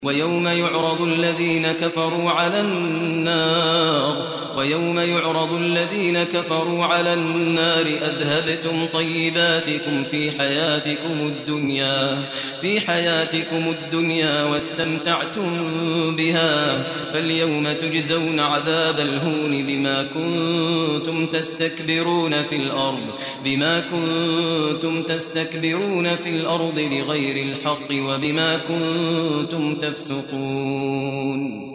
ويوم يعرض الذين كفروا على النار أذهبتم طيباتكم في حياتكم الدنيا واستمتعتم بها فاليوم تجزون عذاب الهون بما كنتم تستكبرون في الأرض بغير الحق وبما كنتم تفسقون.